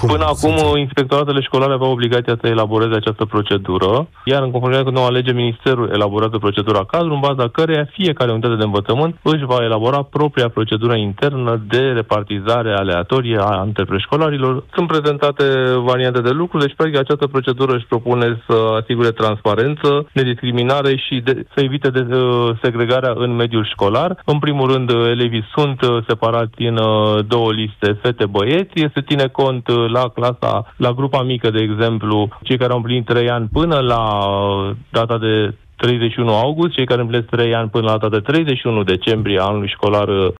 Până acum, inspectoratele școlare aveau obligația să elaboreze această procedură, iar în conformitate cu noua lege, Ministerul elaborează procedura cadru, în baza căreia fiecare unitate de învățământ își va elabora propria procedură internă de repartizare aleatorie a preșcolarilor. Sunt prezentate variante de lucru, deci practic această procedură își propune să asigure transparență, nediscriminare și să evite segregarea în mediul școlar. În primul rând, elevii sunt separați în două liste, fete-băieți. Se ține cont la grupa mică, de exemplu, cei care au împlinit 3 ani până la data de 31 august, cei care împlinesc 3 ani până la data de 31 decembrie anului școlar